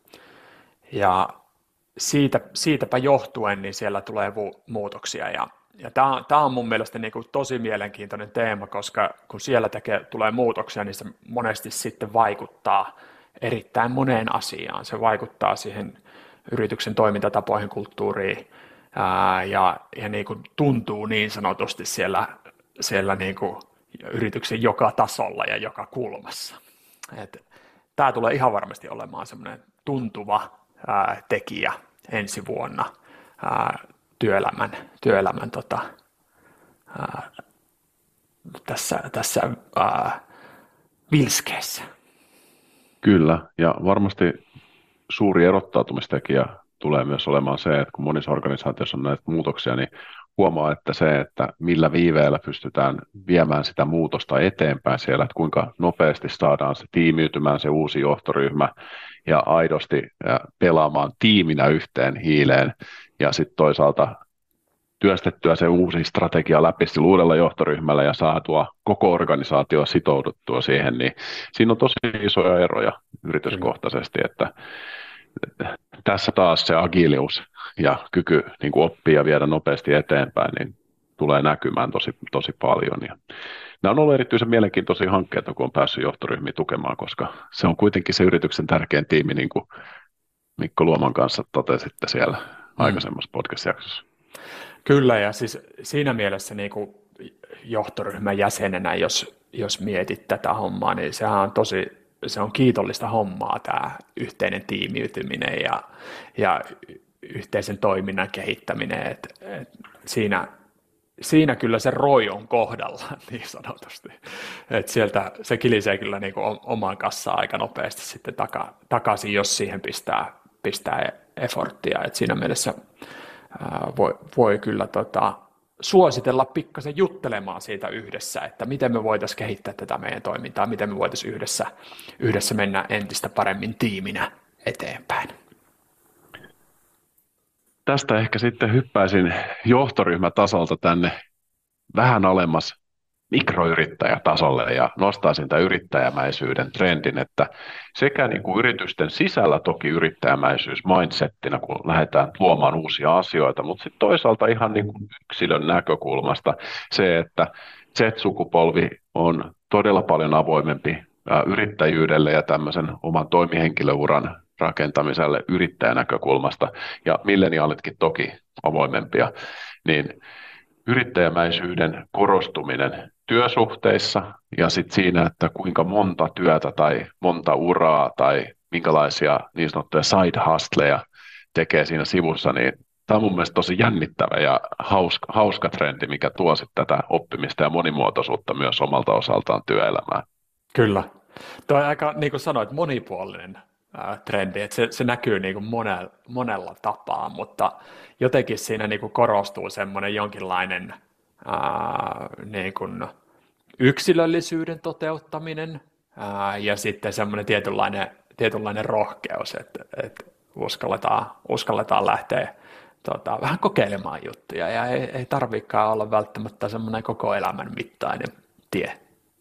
Ja siitä, siitäpä johtuen niin siellä tulee vu- muutoksia. Ja, ja tämä on mun mielestä niin kuin tosi mielenkiintoinen teema, koska kun siellä tekee, tulee muutoksia, niin se monesti sitten vaikuttaa erittäin moneen asiaan. Se vaikuttaa siihen yrityksen toimintatapoihin, kulttuuriin, Ää, ja, ja niin kuin tuntuu niin sanotusti siellä, siellä niin kuin yrityksen joka tasolla ja joka kulmassa. Tämä tulee ihan varmasti olemaan semmoinen tuntuva ää, tekijä ensi vuonna ää, työelämän, työelämän tota, ää, tässä, tässä ää, vilskeessä. Kyllä, ja varmasti suuri erottautumistekijä tulee myös olemaan se, että kun monissa organisaatioissa on näitä muutoksia, niin huomaa, että se, että millä viiveellä pystytään viemään sitä muutosta eteenpäin siellä, että kuinka nopeasti saadaan se tiimiytymään, se uusi johtoryhmä ja aidosti pelaamaan tiiminä yhteen hiileen ja sitten toisaalta työstettyä se uusi strategia läpi sillä uudella johtoryhmällä ja saatua koko organisaatio sitouduttua siihen, niin siinä on tosi isoja eroja yrityskohtaisesti, että tässä taas se agiilius ja kyky niin kuin oppia ja viedä nopeasti eteenpäin niin tulee näkymään tosi, tosi paljon. Ja nämä on ollut erityisen mielenkiintoisia hankkeita, kun on päässyt johtoryhmiä tukemaan, koska se on kuitenkin se yrityksen tärkein tiimi, niin kuin Mikko Luoman kanssa totesitte siellä mm. aikaisemmassa podcast-jaksossa. Kyllä, ja siis siinä mielessä niin kuin johtoryhmän jäsenenä, jos, jos mietit tätä hommaa, niin sehän on tosi se on kiitollista hommaa, tämä yhteinen tiimiytyminen ja, ja yhteisen toiminnan kehittäminen. Et, et siinä, siinä kyllä se roi on kohdallaan niin sanotusti. Et sieltä se kilisee kyllä niin kuin omaan kassaan aika nopeasti sitten taka, takaisin, jos siihen pistää, pistää efforttia. Et siinä mielessä ää, voi, voi kyllä tota, suositella pikkasen juttelemaan siitä yhdessä, että miten me voitaisiin kehittää tätä meidän toimintaa, miten me voitaisiin yhdessä, yhdessä mennä entistä paremmin tiiminä eteenpäin. Tästä ehkä sitten hyppäisin johtoryhmätasolta tänne vähän alemmas mikroyrittäjätasolle ja nostaisin tämän yrittäjämäisyyden trendin, että sekä niin kuin yritysten sisällä toki yrittäjämäisyys mindsettinä, kun lähdetään luomaan uusia asioita, mutta sitten toisaalta ihan niin kuin yksilön näkökulmasta se, että Z-sukupolvi on todella paljon avoimempi yrittäjyydelle ja tämmöisen oman toimihenkilöuran rakentamiselle yrittäjänäkökulmasta ja milleniaalitkin toki avoimempia, niin yrittäjämäisyyden korostuminen työsuhteissa ja sitten siinä, että kuinka monta työtä tai monta uraa tai minkälaisia niin sanottuja side hustleja tekee siinä sivussa, niin Tämä on mun mielestä tosi jännittävä ja hauska, hauska trendi, mikä tuo sitten tätä oppimista ja monimuotoisuutta myös omalta osaltaan työelämään. Kyllä. Tuo on aika, niin kuin sanoit, monipuolinen ää, trendi, että se, se näkyy niin kuin monella, monella tapaa, mutta jotenkin siinä niin kuin korostuu semmoinen jonkinlainen ää, niin kuin yksilöllisyyden toteuttaminen ää, ja sitten semmoinen tietynlainen, tietynlainen rohkeus, että, että uskalletaan, uskalletaan lähteä tota, vähän kokeilemaan juttuja ja ei, ei tarvitsekaan olla välttämättä semmoinen koko elämän mittainen tie.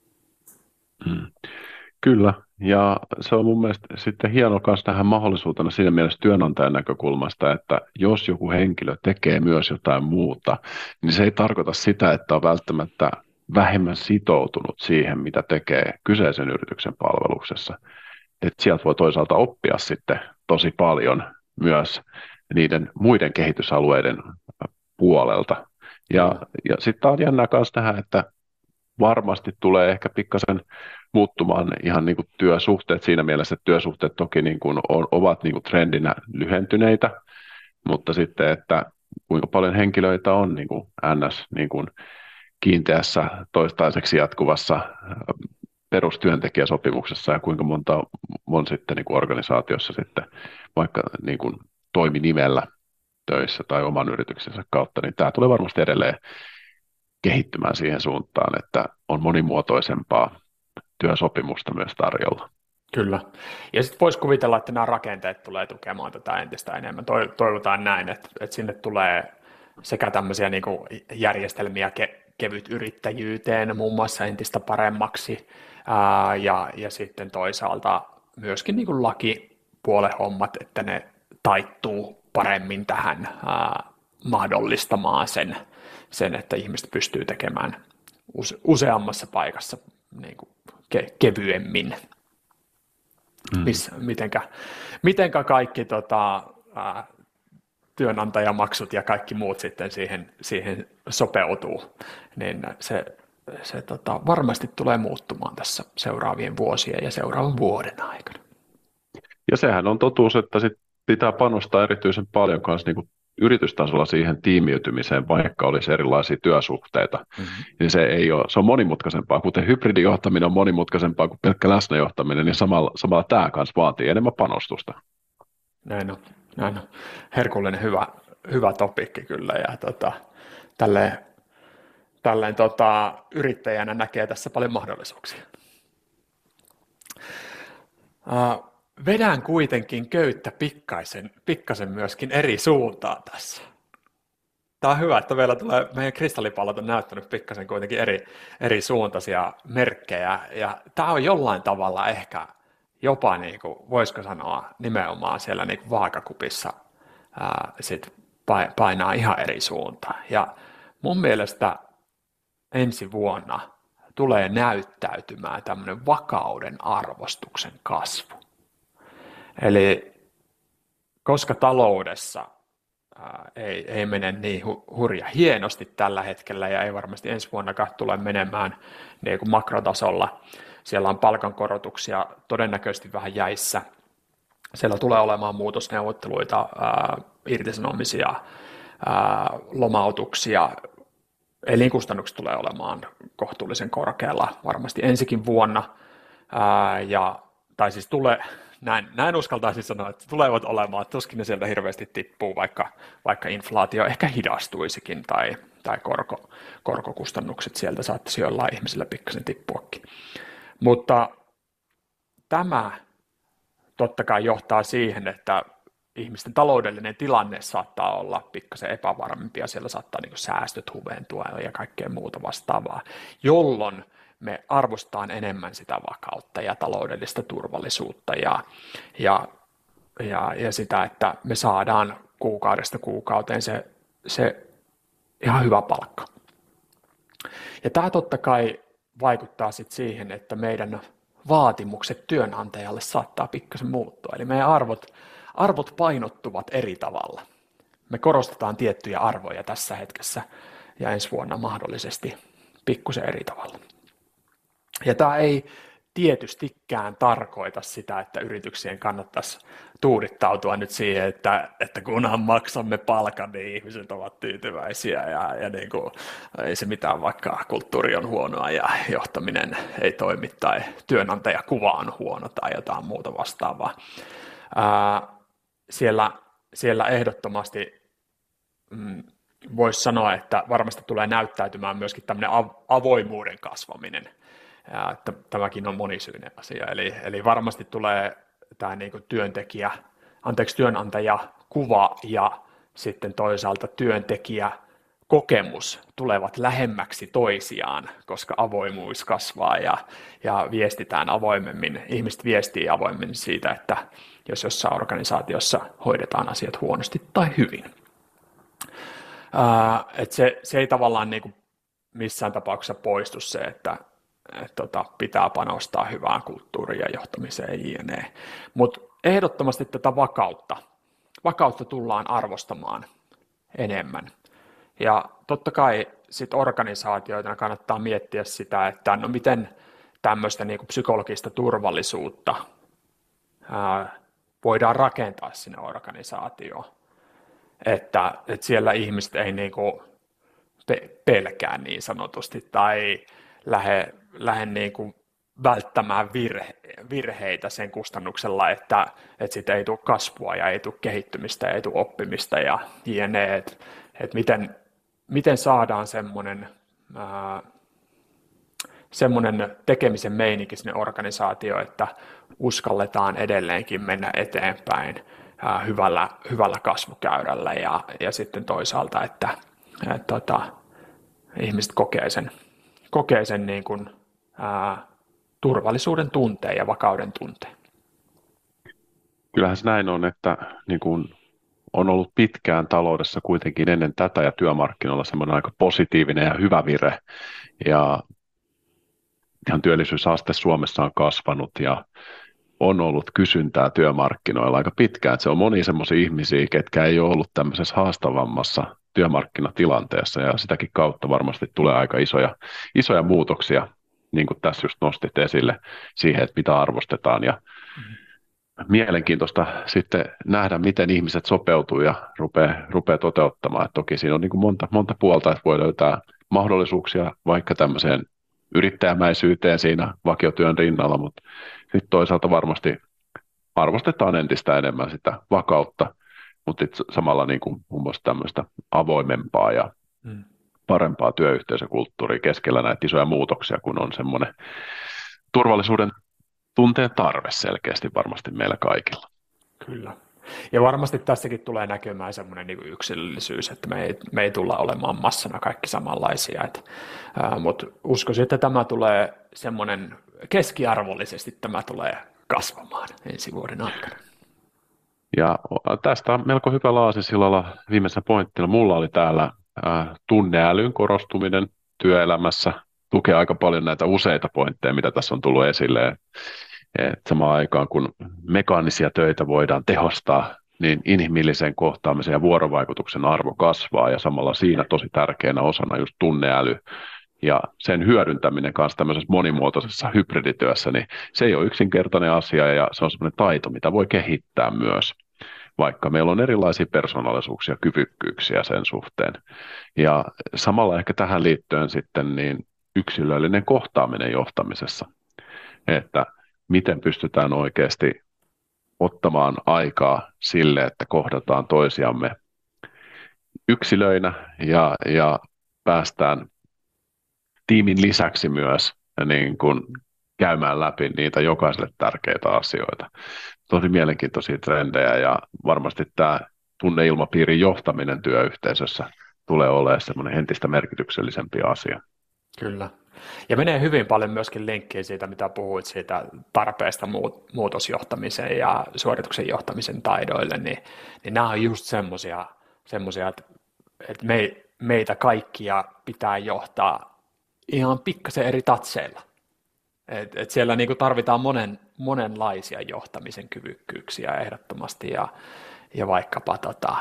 Mm. Kyllä, ja se on mun mielestä sitten hieno myös tähän mahdollisuutena siinä mielessä työnantajan näkökulmasta, että jos joku henkilö tekee myös jotain muuta, niin se ei tarkoita sitä, että on välttämättä vähemmän sitoutunut siihen, mitä tekee kyseisen yrityksen palveluksessa. Että sieltä voi toisaalta oppia sitten tosi paljon myös niiden muiden kehitysalueiden puolelta. Ja, Kyllä. ja sitten on jännää myös tähän, että varmasti tulee ehkä pikkasen muuttumaan ihan niin kuin työsuhteet siinä mielessä, että työsuhteet toki niin kuin on, ovat niin kuin trendinä lyhentyneitä, mutta sitten, että kuinka paljon henkilöitä on niin kuin N S niin kuin kiinteässä toistaiseksi jatkuvassa perustyöntekijäsopimuksessa ja kuinka monta on sitten niin kuin organisaatiossa sitten vaikka niin kuin toiminimellä töissä tai oman yrityksensä kautta, niin tämä tulee varmasti edelleen kehittymään siihen suuntaan, että on monimuotoisempaa työsopimusta myös tarjolla. Kyllä. Ja sitten voisi kuvitella, että nämä rakenteet tulee tukemaan tätä entistä enemmän. Toivotaan näin, että, että sinne tulee sekä tämmöisiä niin kuin järjestelmiä ke, kevyt yrittäjyyteen muun muassa entistä paremmaksi ää, ja, ja sitten toisaalta myöskin niin kuin lakipuolen hommat, että ne taittuu paremmin tähän ää, mahdollistamaan sen, sen, että ihmiset pystyy tekemään use, useammassa paikassa niin kuin ke, kevyemmin. Mm. Miss, mitenkä, mitenkä kaikki tota, ää, työnantajamaksut ja kaikki muut sitten siihen, siihen sopeutuu, niin se, se tota, varmasti tulee muuttumaan tässä seuraavien vuosien ja seuraavan vuoden aikana. Ja sehän on totuus, että sit pitää panostaa erityisen paljon myös niin kuin yritystasolla siihen tiimiytymiseen, vaikka olisi erilaisia työsuhteita. Mm-hmm. Niin se, ei ole, se on monimutkaisempaa, kuten hybridijohtaminen on monimutkaisempaa kuin pelkkä läsnäjohtaminen, niin samalla, samalla tämä kanssa vaatii enemmän panostusta. Näin on, näin on. Herkullinen hyvä, hyvä topikki kyllä, ja tota, tälleen, tälleen tota, yrittäjänä näkee tässä paljon mahdollisuuksia. Uh, vedän kuitenkin köyttä pikkaisen, pikkasen myöskin eri suuntaan tässä. Tämä on hyvä, että meillä tulee, meidän kristallipallot on näyttänyt pikkasen kuitenkin eri, eri suuntaisia merkkejä, ja tämä on jollain tavalla ehkä jopa, niin kuin, voisiko sanoa, nimenomaan siellä niin kuin vaakakupissa ää, sit painaa ihan eri suuntaan. Ja mun mielestä ensi vuonna tulee näyttäytymään tämmöinen vakauden arvostuksen kasvu. Eli koska taloudessa ää, ei, ei mene niin hu, hurja hienosti tällä hetkellä ja ei varmasti ensi vuonnakaan tule menemään niin kuin makrotasolla, siellä on palkankorotuksia todennäköisesti vähän jäissä, siellä tulee olemaan muutosneuvotteluita, ää, irtisanomisia, ää, lomautuksia, elinkustannukset tulee olemaan kohtuullisen korkealla varmasti ensikin vuonna, ää, ja, tai siis tulee, näin, näin uskaltaisin sanoa, että tulevat olemaan, tuskin ne sieltä hirveästi tippuu, vaikka, vaikka inflaatio ehkä hidastuisikin, tai, tai korko, korkokustannukset sieltä saattaisi jollain ihmisillä pikkasen tippuakin. Mutta tämä totta kai johtaa siihen, että ihmisten taloudellinen tilanne saattaa olla pikkasen epävarmempi ja siellä saattaa niin kuin säästöt huventua ja kaikkea muuta vastaavaa, jolloin me arvostetaan enemmän sitä vakautta ja taloudellista turvallisuutta ja, ja, ja, ja sitä, että me saadaan kuukaudesta kuukauteen se, se ihan hyvä palkka. Ja tämä totta kai vaikuttaa sitten siihen, että meidän vaatimukset työnantajalle saattaa pikkasen muuttua. Eli meidän arvot, arvot painottuvat eri tavalla. Me korostetaan tiettyjä arvoja tässä hetkessä ja ensi vuonna mahdollisesti pikkusen eri tavalla. Ja tämä ei tietystikään tarkoita sitä, että yrityksien kannattaisi tuudittautua nyt siihen, että, että kunhan maksamme palkan, niin ihmiset ovat tyytyväisiä ja, ja niin kuin, ei se mitään, vaikka kulttuuri on huonoa ja johtaminen ei toimi tai työnantajakuva on huono tai jotain muuta vastaavaa. Ää, siellä, siellä ehdottomasti mm, voisi sanoa, että varmasti tulee näyttäytymään myöskin tämmöinen avoimuuden kasvaminen. Ja että tämäkin on monisyinen asia, eli, eli varmasti tulee tämä niin kuin työntekijä, anteeksi työnantajakuva ja sitten toisaalta työntekijäkokemus tulevat lähemmäksi toisiaan, koska avoimuus kasvaa ja, ja viestitään avoimemmin, ihmiset viestii avoimemmin siitä, että jos jossain organisaatiossa hoidetaan asiat huonosti tai hyvin. Ää, et se, se ei tavallaan niin kuin missään tapauksessa poistu se, että et tota, pitää panostaa hyvään kulttuuriin ja johtamiseen jne. Mutta ehdottomasti tätä vakautta, vakautta tullaan arvostamaan enemmän. Ja totta kai sit organisaatioita kannattaa miettiä sitä, että no miten tämmöistä niinku psykologista turvallisuutta ää, voidaan rakentaa sinne organisaatioon. Että, että siellä ihmiset ei niinku pe- pelkää niin sanotusti tai lähde, lähde niin kuin välttämään virhe, virheitä sen kustannuksella, että, että siitä ei tule kasvua ja ei tule kehittymistä ja ei tule oppimista ja jne. Että, että miten, miten saadaan semmoinen, ää, semmoinen tekemisen meininki sinne organisaatioon, että uskalletaan edelleenkin mennä eteenpäin ää, hyvällä, hyvällä kasvukäyrällä ja, ja sitten toisaalta, että, että, että ihmiset kokee sen kokee sen niin kuin, ää, turvallisuuden tunteen ja vakauden tunteen. Kyllähän se näin on, että niin kuin on ollut pitkään taloudessa kuitenkin ennen tätä ja työmarkkinoilla semmoinen aika positiivinen ja hyvä vire. Ja ihan työllisyysaste Suomessa on kasvanut ja on ollut kysyntää työmarkkinoilla aika pitkään. Se on moni semmoisia ihmisiä, ketkä ei ole ollut tämmöisessä haastavammassa työmarkkinatilanteessa ja sitäkin kautta varmasti tulee aika isoja, isoja muutoksia, niin kuin tässä just nostit esille, siihen, että mitä arvostetaan ja mm-hmm. mielenkiintoista sitten nähdä, miten ihmiset sopeutuu ja rupeaa, rupeaa toteuttamaan. Et toki siinä on niin kuin monta, monta puolta, että voi löytää mahdollisuuksia vaikka tämmöiseen yrittäjämäisyyteen siinä vakiotyön rinnalla, mutta sitten toisaalta varmasti arvostetaan entistä enemmän sitä vakautta, mutta samalla niin kuin muun muassa tämmöistä avoimempaa ja mm. parempaa työyhteisökulttuuria keskellä näitä isoja muutoksia, kun on semmoinen turvallisuuden tunteen tarve selkeästi varmasti meillä kaikilla. Kyllä. Ja varmasti tässäkin tulee näkymään semmoinen niin kuin yksilöllisyys, että me ei, me ei tulla olemaan massana kaikki samanlaisia. Et, ää, mutta uskoisin, että tämä tulee semmoinen keskiarvollisesti tämä tulee kasvamaan ensi vuoden aikana. Ja tästä on melko hyvä laasisillalla viimeisenä pointtina. Mulla oli täällä ää, tunneälyn korostuminen työelämässä. Tukee aika paljon näitä useita pointteja, mitä tässä on tullut esille. Et samaan aikaan, kun mekaanisia töitä voidaan tehostaa, niin inhimillisen kohtaamisen ja vuorovaikutuksen arvo kasvaa ja samalla siinä tosi tärkeänä osana just tunneäly ja sen hyödyntäminen kanssa tämmöisessä monimuotoisessa hybridityössä, niin se ei ole yksinkertainen asia ja se on semmoinen taito, mitä voi kehittää myös, vaikka meillä on erilaisia persoonallisuuksia, kyvykkyyksiä sen suhteen. Ja samalla ehkä tähän liittyen sitten niin yksilöllinen kohtaaminen johtamisessa, että miten pystytään oikeasti ottamaan aikaa sille, että kohdataan toisiamme yksilöinä ja, ja päästään tiimin lisäksi myös niin kuin käymään läpi niitä jokaiselle tärkeitä asioita. Tosi mielenkiintoisia trendejä ja varmasti tämä tunneilmapiirin johtaminen työyhteisössä tulee olemaan semmoinen entistä merkityksellisempi asia. Kyllä. Ja menee hyvin paljon myöskin linkkiä siitä, mitä puhuit siitä tarpeesta muutosjohtamisen ja suorituksen johtamisen taidoille, niin, niin nämä on just semmoisia, semmoisia että, että me, meitä kaikkia pitää johtaa ihan pikkasen eri tatseilla. Et, et siellä niinku tarvitaan monen, monenlaisia johtamisen kyvykkyyksiä ehdottomasti ja, ja vaikkapa tota,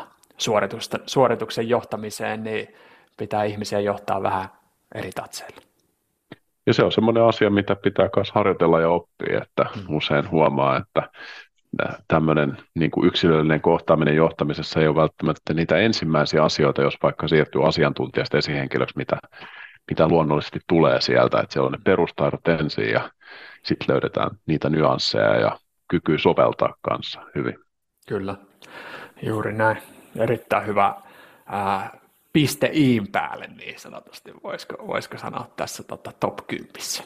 suorituksen johtamiseen niin pitää ihmisiä johtaa vähän eri tatseilla. Ja se on semmoinen asia, mitä pitää myös harjoitella ja oppia, että Mm. usein huomaa, että tämmöinen niin kuin yksilöllinen kohtaaminen johtamisessa ei ole välttämättä niitä ensimmäisiä asioita, jos vaikka siirtyy asiantuntijasta esihenkilöksi, mitä, mitä luonnollisesti tulee sieltä, että siellä on ne perustaidot ensin ja sitten löydetään niitä nyansseja ja kykyy soveltaa kanssa hyvin. Kyllä, juuri näin. Erittäin hyvä ää, piste iin päälle niin sanotusti, voisiko, voisiko sanoa tässä tota, top kympissä.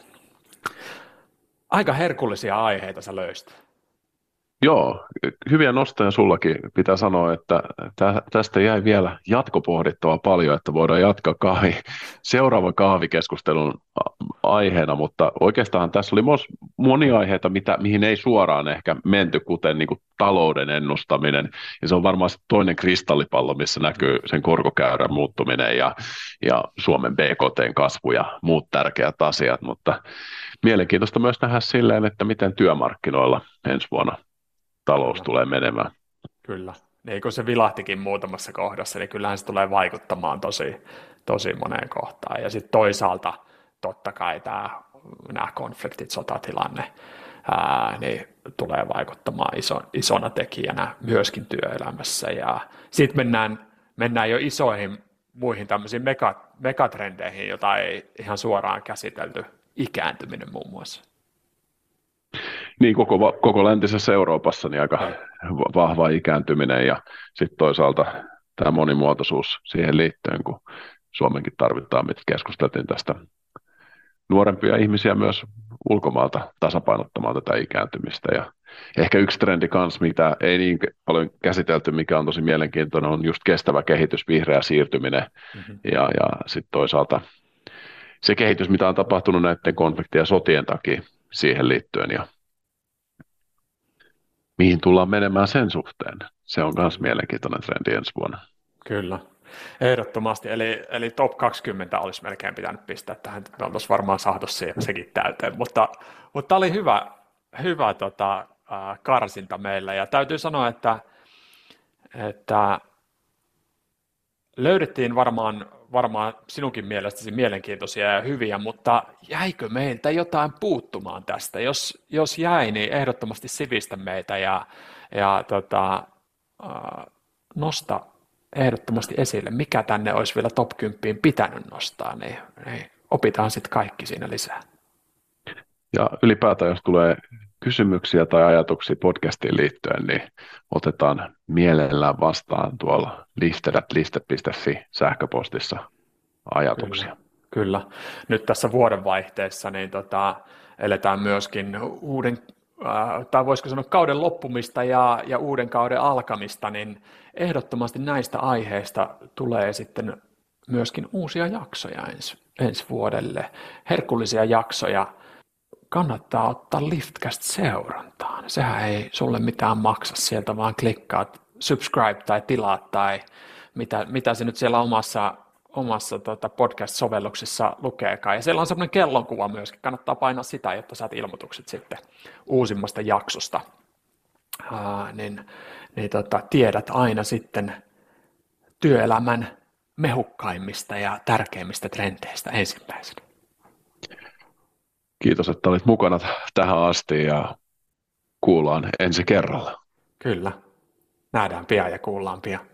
Aika herkullisia aiheita sä löysit. Joo, hyviä nostoja sullakin. Pitää sanoa, että tä, tästä jäi vielä jatkopohdittavaa paljon, että voidaan jatkaa kahvi, seuraavan kahvikeskustelun aiheena, mutta oikeastaan tässä oli myös monia aiheita, mitä, mihin ei suoraan ehkä menty, kuten niin kuin talouden ennustaminen, ja se on varmaan toinen kristallipallo, missä näkyy sen korkokäyrän muuttuminen ja, ja Suomen B K T:n kasvu ja muut tärkeät asiat, mutta mielenkiintoista myös nähdä silleen, että miten työmarkkinoilla ensi vuonna talous Kyllä. tulee menemään. Kyllä. Niin kun se vilahtikin muutamassa kohdassa, niin kyllähän se tulee vaikuttamaan tosi, tosi moneen kohtaan. Ja sitten toisaalta totta kai tämä, nämä konfliktit, sotatilanne, ää, niin tulee vaikuttamaan iso, isona tekijänä myöskin työelämässä. Ja sitten mennään, mennään jo isoihin muihin tämmöisiin mega, megatrendeihin, joita ei ihan suoraan käsitelty, ikääntyminen muun muassa. Niin, koko, koko läntisessä Euroopassa niin aika Kyllä. vahva ikääntyminen ja sitten toisaalta tämä monimuotoisuus siihen liittyen, kun Suomenkin tarvitaan, mitä keskusteltiin tästä nuorempia ihmisiä myös ulkomaalta tasapainottamaan tätä ikääntymistä. Ja ehkä yksi trendi kanssa, mitä ei niin paljon käsitelty, mikä on tosi mielenkiintoinen, on just kestävä kehitys, vihreä siirtyminen mm-hmm. ja, ja sitten toisaalta se kehitys, mitä on tapahtunut näiden konfliktien ja sotien takia siihen liittyen ja mihin tullaan menemään sen suhteen. Se on myös mielenkiintoinen trendi ensi vuonna. Kyllä, ehdottomasti. Eli, eli top kaksikymmentä olisi melkein pitänyt pistää tähän. Me oltaisiin varmaan saatu sekin täyteen, mutta, mutta tämä oli hyvä, hyvä tota, äh, karsinta meillä. Ja täytyy sanoa, että, että löydettiin varmaan, varmaan sinunkin mielestäsi mielenkiintoisia ja hyviä, mutta jäikö meiltä jotain puuttumaan tästä? Jos, jos jäi, niin ehdottomasti sivistä meitä ja, ja tota, äh, nosta ehdottomasti esille, mikä tänne olisi vielä top kymmenen pitänyt nostaa, niin, niin opitaan sitten kaikki siinä lisää. Ja ylipäätään, jos tulee kysymyksiä tai ajatuksia podcastiin liittyen, niin otetaan mielellään vastaan tuolla liste piste fi sähköpostissa ajatuksia. Kyllä, kyllä. Nyt tässä vuodenvaihteessa niin tota, eletään myöskin uuden, äh, tai voisiko sanoa kauden loppumista ja, ja uuden kauden alkamista, niin ehdottomasti näistä aiheista tulee sitten myöskin uusia jaksoja ensi, ensi vuodelle, herkullisia jaksoja. Kannattaa ottaa Liftcast seurantaan. Sehän ei sulle mitään maksa sieltä, vaan klikkaat subscribe tai tilaat tai mitä, mitä se nyt siellä omassa, omassa tota podcast-sovelluksessa lukeekaan. Ja siellä on semmoinen kellonkuva myöskin. Kannattaa painaa sitä, jotta saat ilmoitukset sitten uusimmasta jaksosta. Aa, niin niin tota, tiedät aina sitten työelämän mehukkaimmista ja tärkeimmistä trendeistä ensimmäisenä. Kiitos, että olit mukana tähän asti ja kuullaan ensi kerralla. Kyllä. Nähdään pian ja kuullaan pian.